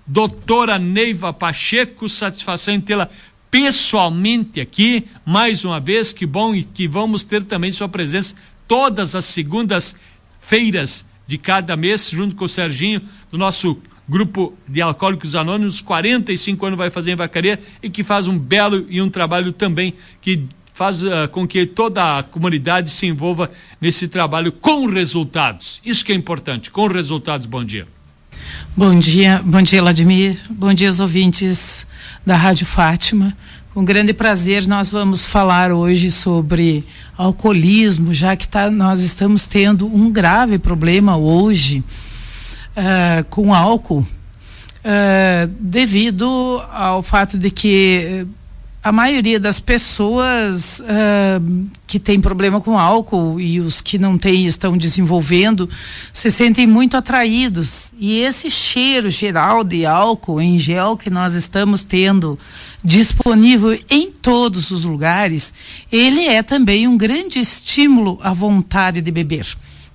doutora Neiva Pacheco, satisfação em tê-la pessoalmente aqui, mais uma vez, que bom, e que vamos ter também sua presença todas as segundas-feiras de cada mês, junto com o Serginho, do nosso grupo de Alcoólicos Anônimos, 45 anos vai fazer em Vacaria, e que faz um belo e um trabalho também que faz com que toda a comunidade se envolva nesse trabalho com resultados. Isso que é importante, com resultados. Bom dia. Bom dia, Vladimir. Bom dia aos ouvintes da Rádio Fátima. Com grande prazer nós vamos falar hoje sobre alcoolismo, já que nós estamos tendo um grave problema hoje com álcool, devido ao fato de que a maioria das pessoas que tem problema com álcool e os que não têm, estão desenvolvendo, se sentem muito atraídos. E esse cheiro geral de álcool em gel que nós estamos tendo disponível em todos os lugares, ele é também um grande estímulo à vontade de beber.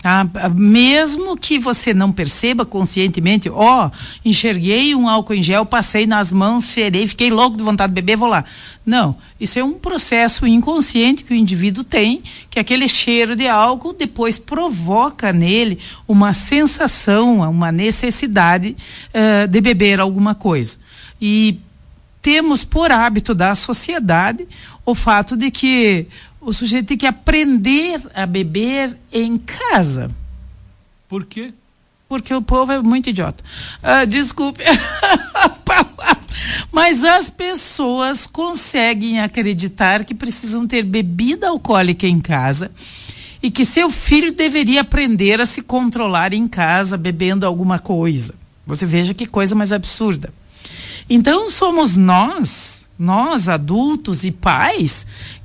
Mesmo que você não perceba conscientemente, enxerguei um álcool em gel, passei nas mãos, cheirei, fiquei louco de vontade de beber, vou lá. Não, isso é um processo inconsciente que o indivíduo tem, que aquele cheiro de álcool depois provoca nele uma sensação, uma necessidade de beber alguma coisa. E temos por hábito da sociedade o fato de que o sujeito tem que aprender a beber em casa. Por quê? Porque o povo é muito idiota. Desculpe a palavra. Mas as pessoas conseguem acreditar que precisam ter bebida alcoólica em casa e que seu filho deveria aprender a se controlar em casa bebendo alguma coisa. Você veja que coisa mais absurda. Então somos nós adultos e pais,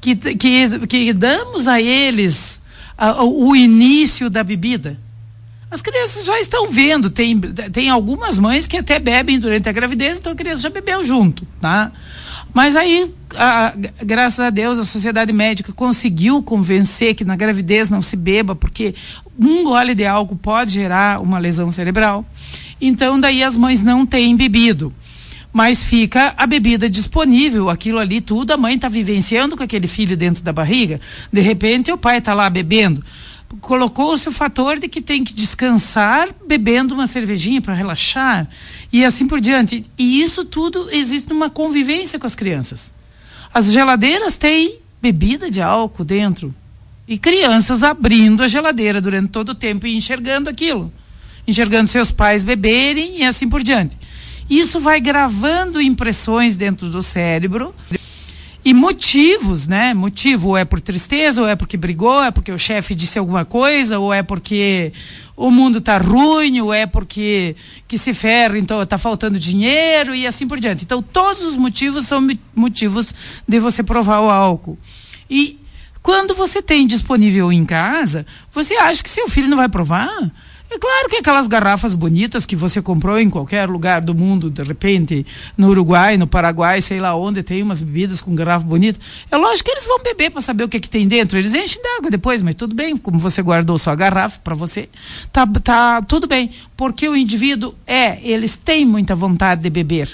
que damos a eles o início da bebida. As crianças já estão vendo, tem algumas mães que até bebem durante a gravidez, então a criança já bebeu junto, tá? Mas aí, graças a Deus, a sociedade médica conseguiu convencer que na gravidez não se beba, porque um gole de álcool pode gerar uma lesão cerebral. Então daí as mães não têm bebido. Mas fica a bebida disponível, aquilo ali tudo, a mãe está vivenciando com aquele filho dentro da barriga, de repente o pai está lá bebendo. Colocou-se o fator de que tem que descansar bebendo uma cervejinha para relaxar e assim por diante. E isso tudo existe numa convivência com as crianças. As geladeiras têm bebida de álcool dentro e crianças abrindo a geladeira durante todo o tempo e enxergando aquilo, enxergando seus pais beberem e assim por diante. Isso vai gravando impressões dentro do cérebro e motivos, né? Motivo ou é por tristeza, ou é porque brigou, é porque o chefe disse alguma coisa, ou é porque o mundo tá ruim, ou é porque que se ferra, então tá faltando dinheiro e assim por diante. Então todos os motivos são motivos de você provar o álcool. E quando você tem disponível em casa, você acha que seu filho não vai provar? É claro que aquelas garrafas bonitas que você comprou em qualquer lugar do mundo, de repente, no Uruguai, no Paraguai, sei lá onde, tem umas bebidas com garrafa bonita. É lógico que eles vão beber para saber o que tem dentro. Eles enchem d'água depois, mas tudo bem, como você guardou sua garrafa para você, tá tudo bem. Porque o indivíduo eles têm muita vontade de beber.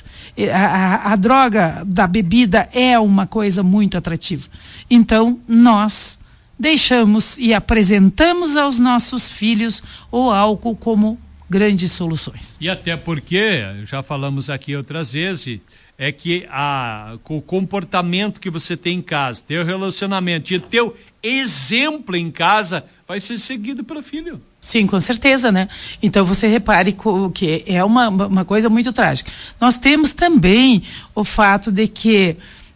A droga da bebida é uma coisa muito atrativa. Então, nós deixamos e apresentamos aos nossos filhos o álcool como grandes soluções. E até porque, já falamos aqui outras vezes, é que o comportamento que você tem em casa, teu relacionamento e teu exemplo em casa vai ser seguido pelo filho. Sim, com certeza, né? Então você repare que é uma coisa muito trágica. Nós temos também o fato de que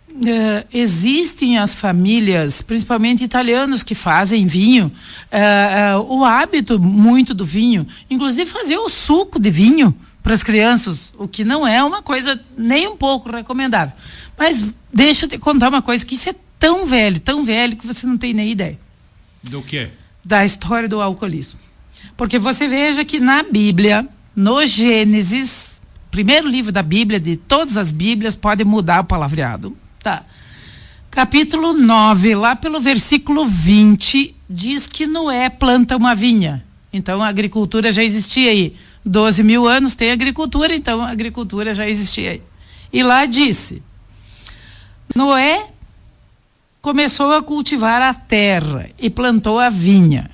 existem as famílias, principalmente italianos, que fazem vinho, o hábito muito do vinho, inclusive fazer o suco de vinho para as crianças, o que não é uma coisa nem um pouco recomendável. Mas deixa eu te contar uma coisa, que isso é tão velho que você não tem nem ideia. Do quê? Da história do alcoolismo. Porque você veja que na Bíblia, no Gênesis, primeiro livro da Bíblia, de todas as Bíblias, pode mudar o palavreado. Tá. Capítulo 9, lá pelo versículo 20, diz que Noé planta uma vinha. Então a agricultura já existia aí. 12 mil anos tem agricultura, então a agricultura já existia aí. E lá disse: Noé começou a cultivar a terra e plantou a vinha.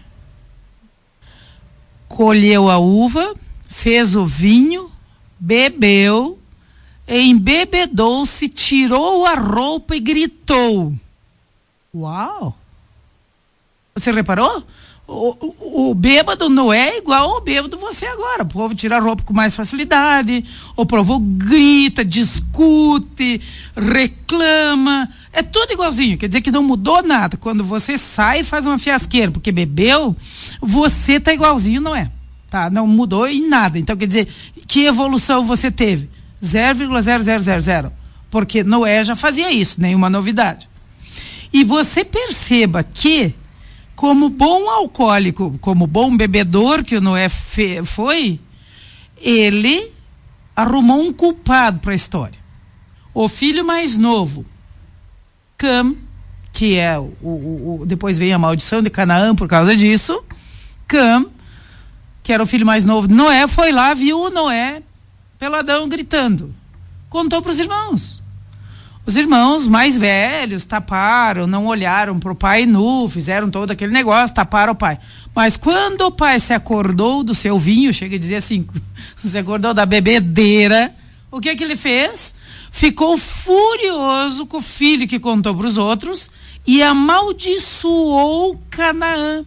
Colheu a uva, fez o vinho, bebeu, embebedou-se, tirou a roupa e gritou. Uau! Você reparou? O bêbado Noé é igual ao bêbado você agora. O povo tira a roupa com mais facilidade, o povo grita, discute, reclama. É tudo igualzinho, quer dizer que não mudou nada. Quando você sai e faz uma fiasqueira porque bebeu, você tá igualzinho, não é? Tá? Não mudou em nada. Então, quer dizer, que evolução você teve? 0,0000. Porque Noé já fazia isso, nenhuma novidade. E você perceba que, como bom alcoólico, como bom bebedor que o Noé foi, ele arrumou um culpado para a história. O filho mais novo, Cam, que é depois veio a maldição de Canaã por causa disso. Cam, que era o filho mais novo de Noé, foi lá, viu o Noé peladão gritando. Contou para os irmãos. Os irmãos mais velhos taparam, não olharam para o pai nu, fizeram todo aquele negócio, taparam o pai. Mas quando o pai se acordou do seu vinho, chega a dizer assim, se acordou da bebedeira, o que ele fez? Ficou furioso com o filho que contou para os outros e amaldiçoou Canaã,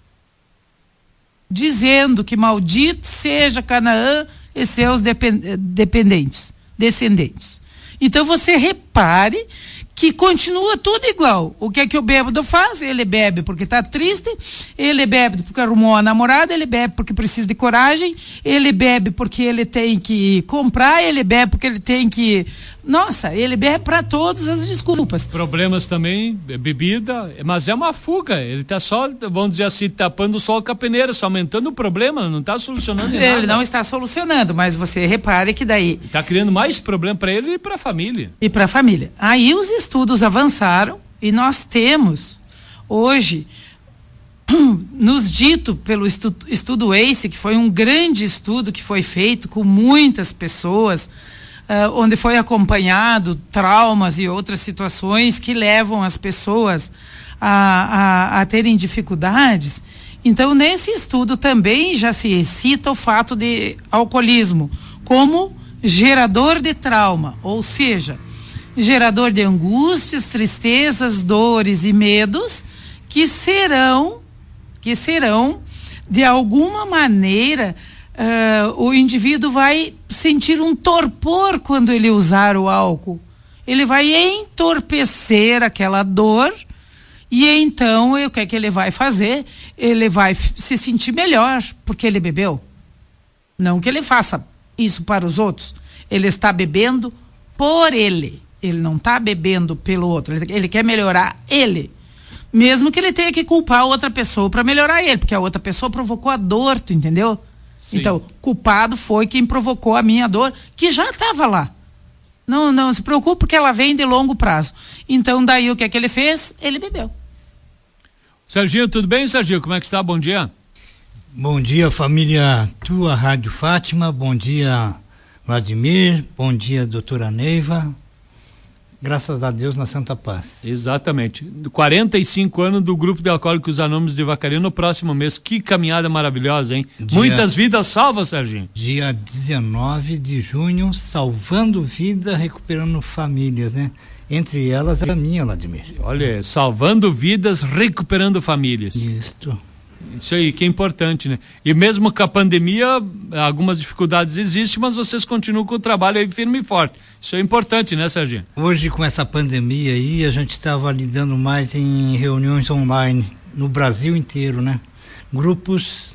dizendo que maldito seja Canaã e seus descendentes. Então você repare que continua tudo igual. O que é que o bêbado faz? Ele bebe porque está triste, ele bebe porque arrumou a namorada, ele bebe porque precisa de coragem, ele bebe porque ele tem que comprar, ele bebe porque ele tem que... Nossa, ele bebe para todas as desculpas. Problemas também, bebida, mas é uma fuga. Ele está só, vamos dizer assim, tapando o sol com a peneira, só aumentando o problema, não está solucionando nada. Ele não está solucionando, mas você repare que daí... Está criando mais problema para ele e para a família. E para a família. Aí os estudos avançaram e nós temos hoje, nos dito pelo estudo ACE, que foi um grande estudo que foi feito com muitas pessoas, onde foi acompanhado traumas e outras situações que levam as pessoas a terem dificuldades. Então, nesse estudo também já se cita o fato de alcoolismo como gerador de trauma, ou seja, gerador de angústias, tristezas, dores e medos que serão de alguma maneira o indivíduo vai sentir um torpor quando ele usar o álcool. Ele vai entorpecer aquela dor e então o que é que ele vai fazer? Ele vai se sentir melhor porque ele bebeu. Não que ele faça isso para os outros. Ele está bebendo por ele. Ele não está bebendo pelo outro. Ele quer melhorar ele. Mesmo que ele tenha que culpar a outra pessoa para melhorar ele, porque a outra pessoa provocou a dor, tu entendeu? Sim. Então, culpado foi quem provocou a minha dor, que já estava lá. Não se preocupe, porque ela vem de longo prazo. Então, daí o que é que ele fez? Ele bebeu. Serginho, tudo bem, Serginho? Como é que está? Bom dia. Bom dia, família tua, Rádio Fátima. Bom dia, Vladimir. Bom dia, doutora Neiva. Graças a Deus, na Santa Paz. Exatamente. 45 anos do Grupo de Alcoólicos Anônimos de Vacaria no próximo mês. Que caminhada maravilhosa, hein? Muitas vidas salvas, Serginho. Dia 19 de junho, salvando vida, recuperando famílias, né? Entre elas a minha, Vladimir. Olha, salvando vidas, recuperando famílias. Isso aí, que é importante, né? E mesmo com a pandemia, algumas dificuldades existem, mas vocês continuam com o trabalho aí firme e forte. Isso é importante, né, Serginho? Hoje, com essa pandemia aí, a gente estava lidando mais em reuniões online, no Brasil inteiro, né? Grupos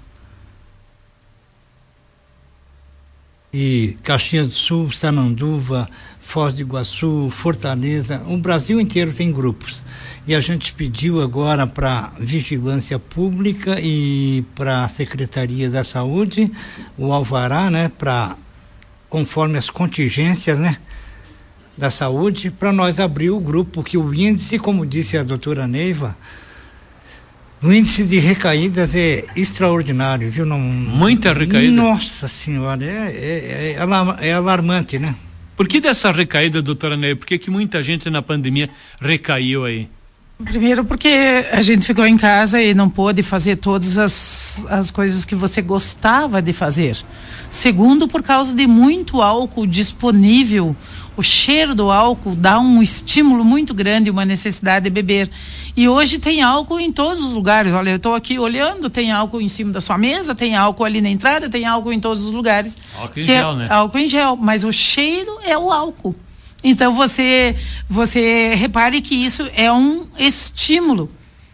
e Caxias do Sul, Sananduva, Foz do Iguaçu, Fortaleza, o Brasil inteiro tem grupos. E a gente pediu agora para Vigilância Pública e para a Secretaria da Saúde o alvará, né, para conforme as contingências, né, da saúde, para nós abrir o grupo, que o índice, como disse a doutora Neiva, O índice de recaídas é extraordinário, viu? Não, muita recaída. Nossa senhora, é alarmante, né? Por que dessa recaída, doutora Ney? Por que muita gente na pandemia recaiu aí? Primeiro porque a gente ficou em casa e não pôde fazer todas as coisas que você gostava de fazer. Segundo, por causa de muito álcool disponível. O cheiro do álcool dá um estímulo muito grande, uma necessidade de beber. E hoje tem álcool em todos os lugares. Olha, eu estou aqui olhando, tem álcool em cima da sua mesa, tem álcool ali na entrada, tem álcool em todos os lugares. Álcool em gel, né? Álcool em gel, mas o cheiro é o álcool. Então você repare que isso é um estímulo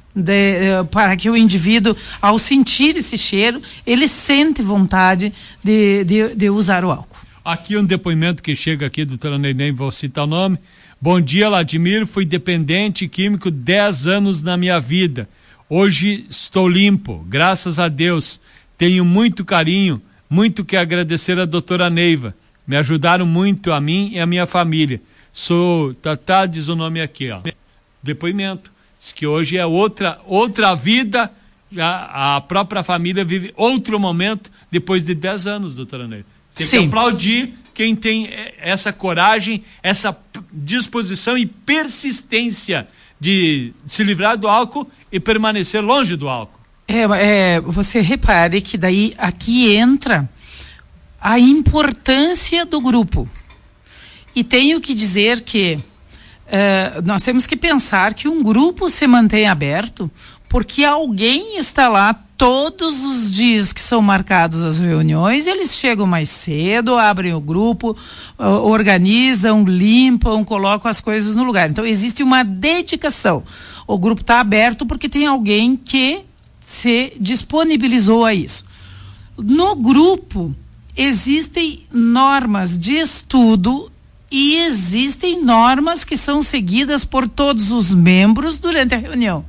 para que o indivíduo, ao sentir esse cheiro, ele sente vontade de usar o álcool. Aqui um depoimento que chega aqui, doutora Neném, vou citar o nome. Bom dia, Vladimir, fui dependente químico 10 anos na minha vida. Hoje estou limpo, graças a Deus. Tenho muito carinho, muito que agradecer à doutora Neiva. Me ajudaram muito a mim e a minha família. Sou Tatá, diz o nome aqui, ó. Depoimento. Diz que hoje é outra vida, já a própria família vive outro momento depois de 10 anos, doutora Neiva. Tem que aplaudir quem tem essa coragem, essa disposição e persistência de se livrar do álcool e permanecer longe do álcool. Você repare que daí aqui entra a importância do grupo. E tenho que dizer que nós temos que pensar que um grupo se mantém aberto porque alguém está lá todos os dias que são marcados as reuniões, eles chegam mais cedo, abrem o grupo, organizam, limpam, colocam as coisas no lugar. Então existe uma dedicação. O grupo está aberto porque tem alguém que se disponibilizou a isso. No grupo existem normas de estudo e existem normas que são seguidas por todos os membros durante a reunião.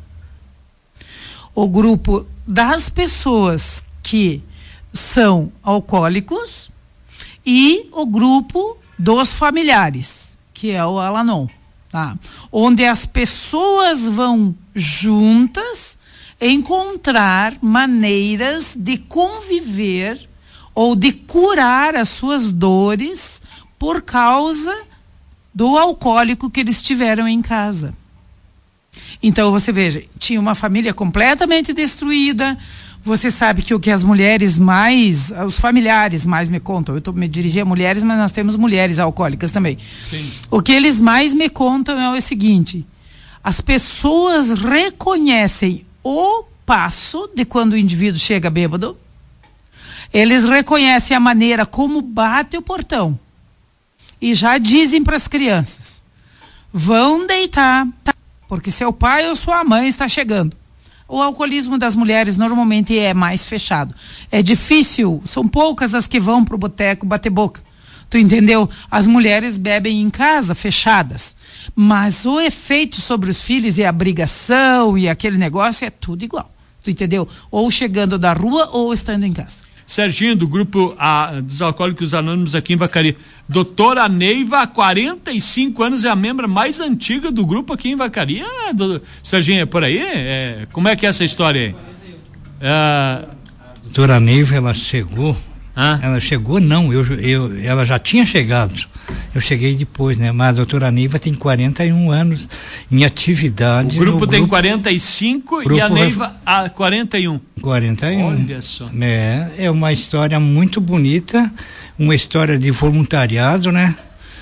O grupo das pessoas que são alcoólicos e o grupo dos familiares, que é o Al-Anon, tá? Onde as pessoas vão juntas encontrar maneiras de conviver ou de curar as suas dores por causa do alcoólico que eles tiveram em casa. Então você veja, tinha uma família completamente destruída. Você sabe que o que as mulheres mais, os familiares mais me contam, eu estou me dirigindo a mulheres, mas nós temos mulheres alcoólicas também. Sim. O que eles mais me contam é o seguinte: as pessoas reconhecem o passo de quando o indivíduo chega bêbado, eles reconhecem a maneira como bate o portão e já dizem para as crianças: vão deitar, porque seu pai ou sua mãe está chegando. O alcoolismo das mulheres normalmente é mais fechado. É difícil, são poucas as que vão pro boteco bater boca. Tu entendeu? As mulheres bebem em casa, fechadas. Mas o efeito sobre os filhos e a abrigação e aquele negócio é tudo igual. Tu entendeu? Ou chegando da rua ou estando em casa. Serginho, do grupo dos Alcoólicos Anônimos aqui em Vacaria. Doutora Neiva, há 45 anos, é a membro mais antiga do grupo aqui em Vacaria. Serginho, é por aí? Como é que é essa história aí? Doutora Neiva, ela chegou. Ela chegou, não, ela já tinha chegado. Eu cheguei depois, né? Mas a doutora Neiva tem 41 anos em atividade. O grupo tem 45 e a Neiva 41. 41. Olha só. É uma história muito bonita, uma história de voluntariado, né?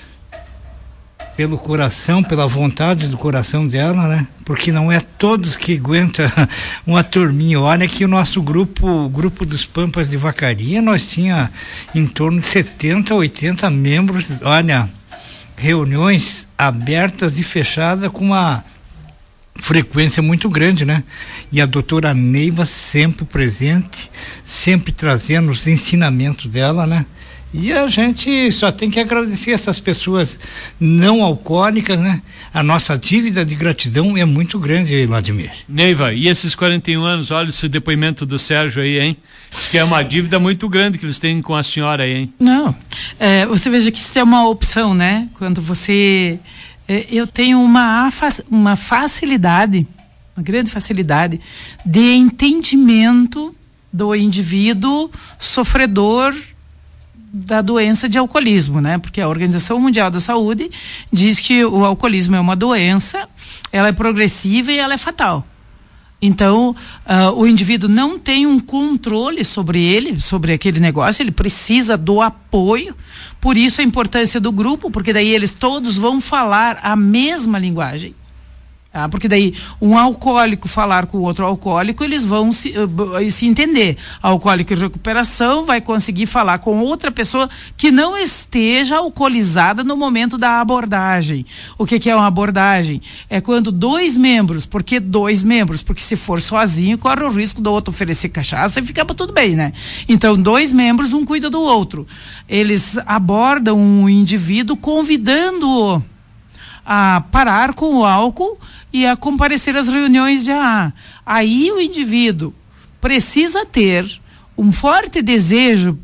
Pelo coração, pela vontade do coração dela, né? Porque não é todos que aguentam uma turminha. Olha que o nosso grupo, o grupo dos Pampas de Vacaria, nós tinha em torno de 70, 80 membros. Olha, reuniões abertas e fechadas com uma frequência muito grande, né? E a doutora Neiva sempre presente, sempre trazendo os ensinamentos dela, né? E a gente só tem que agradecer essas pessoas não alcoólicas, né? A nossa dívida de gratidão é muito grande, Vladimir. Neiva, e esses 41 anos, olha esse depoimento do Sérgio aí, hein? Diz que é uma dívida muito grande que eles têm com a senhora aí, hein? Não, você veja que isso é uma opção, né? Quando você... eu tenho uma facilidade uma grande facilidade de entendimento do indivíduo sofredor da doença de alcoolismo, né? Porque a Organização Mundial da Saúde diz que o alcoolismo é uma doença, ela é progressiva e ela é fatal. Então, o indivíduo não tem um controle sobre ele, sobre aquele negócio, ele precisa do apoio, por isso a importância do grupo, porque daí eles todos vão falar a mesma linguagem. Porque daí um alcoólico falar com o outro alcoólico, eles vão se entender. Alcoólico em recuperação vai conseguir falar com outra pessoa que não esteja alcoolizada no momento da abordagem. O que é uma abordagem? É quando dois membros, porque se for sozinho corre o risco do outro oferecer cachaça e ficava tudo bem, né? Então 2 membros, um cuida do outro. Eles abordam um indivíduo convidando-o a parar com o álcool e a comparecer às reuniões de AA. Aí o indivíduo precisa ter um forte desejo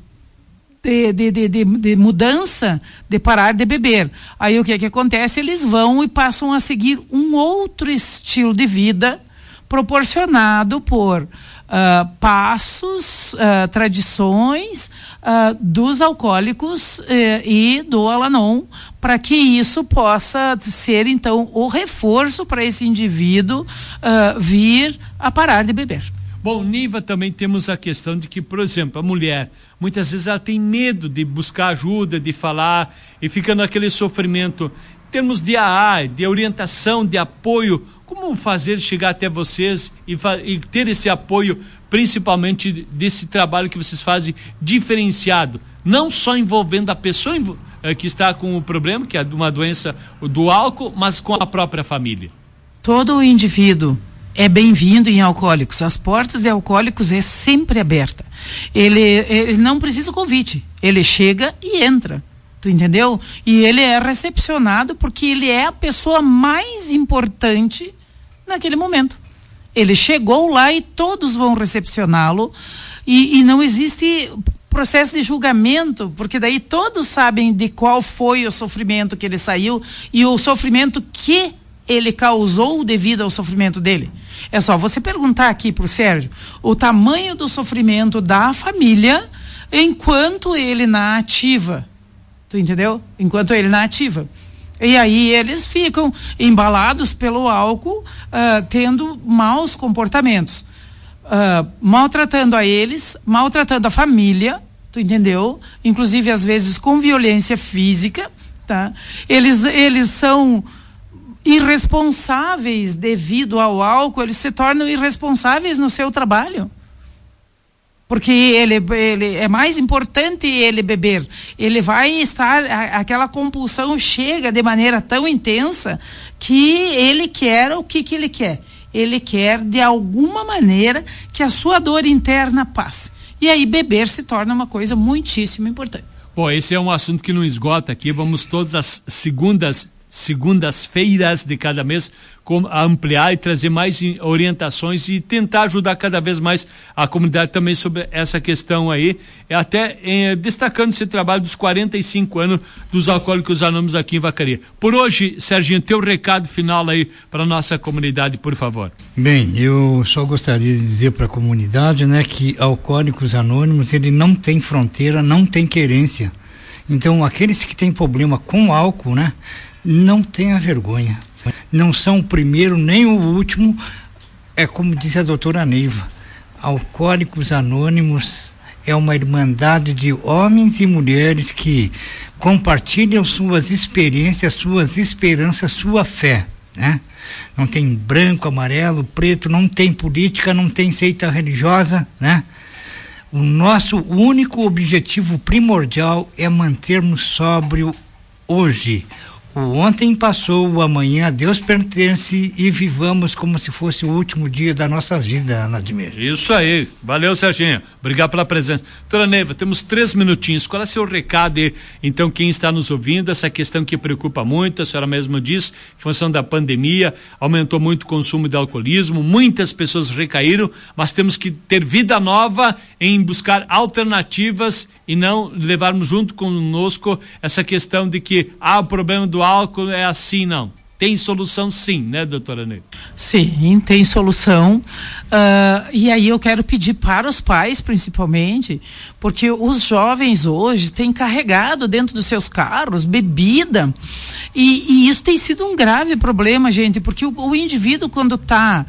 de mudança, de parar de beber. Aí o que acontece? Eles vão e passam a seguir um outro estilo de vida proporcionado por passos, tradições dos alcoólicos e do Al-Anon, para que isso possa ser então o reforço para esse indivíduo vir a parar de beber. Bom, Niva, também temos a questão de que, por exemplo, a mulher, muitas vezes ela tem medo de buscar ajuda, de falar, e fica naquele sofrimento. Em termos de AA, de orientação, de apoio, como fazer chegar até vocês e ter esse apoio, principalmente desse trabalho que vocês fazem diferenciado, não só envolvendo a pessoa que está com o problema, que é uma doença do álcool, mas com a própria família? Todo o indivíduo é bem-vindo em Alcoólicos. As portas de Alcoólicos é sempre aberta. Ele não precisa convite. Ele chega e entra. Tu entendeu? E ele é recepcionado porque ele é a pessoa mais importante naquele momento. Ele chegou lá e todos vão recepcioná-lo e não existe processo de julgamento, porque daí todos sabem de qual foi o sofrimento que ele saiu e o sofrimento que ele causou devido ao sofrimento dele. É só você perguntar aqui pro Sérgio o tamanho do sofrimento da família enquanto ele na ativa. Tu entendeu? Enquanto ele na ativa. E aí eles ficam embalados pelo álcool, tendo maus comportamentos, maltratando a eles, maltratando a família, tu entendeu? Inclusive às vezes com violência física, tá? Eles são irresponsáveis devido ao álcool, eles se tornam irresponsáveis no seu trabalho. Porque ele é mais importante ele beber. Ele vai estar, aquela compulsão chega de maneira tão intensa que ele quer o que ele quer. Ele quer, de alguma maneira, que a sua dor interna passe. E aí beber se torna uma coisa muitíssimo importante. Bom, esse é um assunto que não esgota aqui. Vamos todas as segundas-feiras de cada mês ampliar e trazer mais orientações e tentar ajudar cada vez mais a comunidade também sobre essa questão aí, até destacando esse trabalho dos 45 anos dos Alcoólicos Anônimos aqui em Vacaria. Por hoje, Serginho, teu recado final aí para a nossa comunidade, por favor. Bem, eu só gostaria de dizer para a comunidade, né, que Alcoólicos Anônimos, ele não tem fronteira, não tem querência. Então, aqueles que têm problema com álcool, né, não tenha vergonha. Não são o primeiro nem o último. É como disse a doutora Neiva, Alcoólicos Anônimos é uma irmandade de homens e mulheres que compartilham suas experiências, suas esperanças, sua fé, né? Não tem branco, amarelo, preto, não tem política, não tem seita religiosa, né? O nosso único objetivo primordial é mantermos sóbrio hoje. O ontem passou, o amanhã a Deus pertence e vivamos como se fosse o último dia da nossa vida, Ana Admir. Isso aí, valeu, Serginho, obrigado pela presença. Doutora Neiva, temos 3 minutinhos, qual é o seu recado aí, então, quem está nos ouvindo, essa questão que preocupa muito, a senhora mesmo disse, em função da pandemia, aumentou muito o consumo de alcoolismo, muitas pessoas recaíram, mas temos que ter vida nova em buscar alternativas e não levarmos junto conosco essa questão de que, o problema do álcool é assim, não. tem solução sim, né, doutora Ney? Sim, tem solução. E aí eu quero pedir para os pais, principalmente, porque os jovens hoje têm carregado dentro dos seus carros bebida, e isso tem sido um grave problema, gente, porque o indivíduo, quando está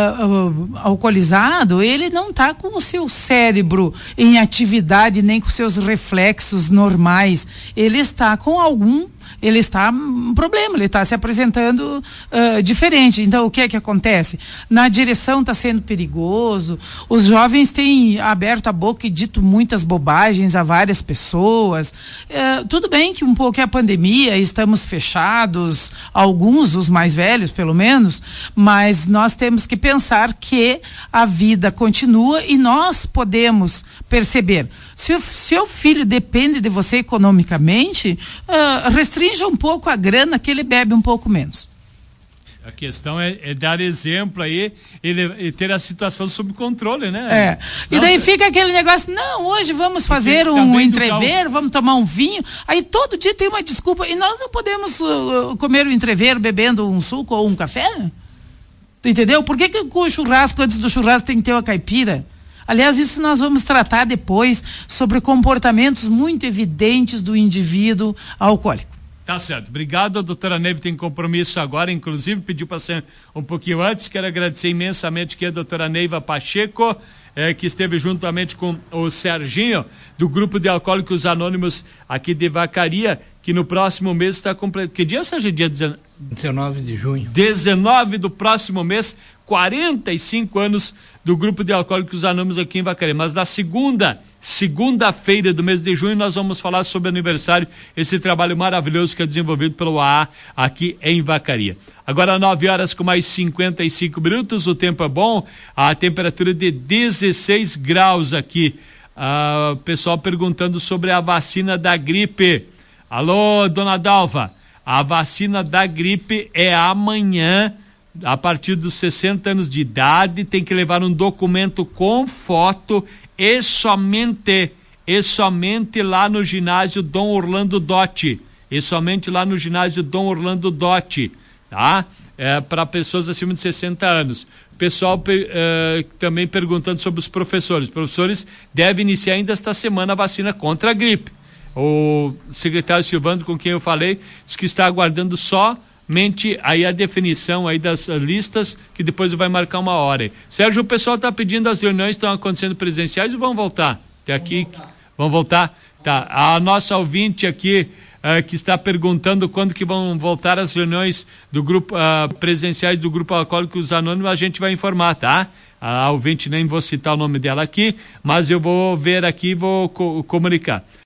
alcoolizado, ele não está com o seu cérebro em atividade, nem com seus reflexos normais, ele está com ele está um problema, ele está se apresentando diferente. Então, o que é que acontece? Na direção está sendo perigoso, os jovens têm aberto a boca e dito muitas bobagens a várias pessoas. Tudo bem que um pouco é a pandemia, estamos fechados, alguns, os mais velhos pelo menos, mas nós temos que pensar que a vida continua e nós podemos perceber. Se o seu filho depende de você economicamente, restrinja um pouco a grana que ele bebe um pouco menos. A questão é dar exemplo aí e ter a situação sob controle, né? E daí fica aquele negócio, não, hoje vamos fazer um entrever, vamos tomar um vinho, aí todo dia tem uma desculpa, e nós não podemos comer o entrever bebendo um suco ou um café? Tu entendeu? Por que com o churrasco, antes do churrasco, tem que ter uma caipira? Aliás, isso nós vamos tratar depois sobre comportamentos muito evidentes do indivíduo alcoólico. Tá certo. Obrigado, a doutora Neve tem compromisso agora, inclusive pediu para ser um pouquinho antes. Quero agradecer imensamente aqui a doutora Neiva Pacheco, que esteve juntamente com o Serginho, do Grupo de Alcoólicos Anônimos aqui de Vacaria, que no próximo mês está completo. Que dia, Serginho? Dia 19 de junho. 19 do próximo mês, 45 anos do Grupo de Alcoólicos Anônimos aqui em Vacaria. Mas na segunda-feira do mês de junho nós vamos falar sobre o aniversário, esse trabalho maravilhoso que é desenvolvido pelo AA aqui em Vacaria. Agora 9 horas com mais 55 minutos, o tempo é bom, a temperatura de 16 graus aqui. O pessoal perguntando sobre a vacina da gripe. Alô, dona Dalva, a vacina da gripe é amanhã. A partir dos 60 anos de idade, tem que levar um documento com foto e somente lá no ginásio Dom Orlando Dotti. Tá? Para pessoas acima de 60 anos. Pessoal também perguntando sobre os professores. Os professores devem iniciar ainda esta semana a vacina contra a gripe. O secretário Silvando, com quem eu falei, disse que está aguardando somente aí a definição aí das listas, que depois vai marcar uma hora aí. Sérgio, o pessoal está pedindo, as reuniões estão acontecendo presenciais ou vão voltar? Até aqui, vão voltar? Tá, a nossa ouvinte aqui que está perguntando quando que vão voltar as reuniões do grupo presenciais do Grupo Alcoólicos Anônimos, a gente vai informar, tá? A ouvinte, nem vou citar o nome dela aqui, mas eu vou ver aqui e vou comunicar.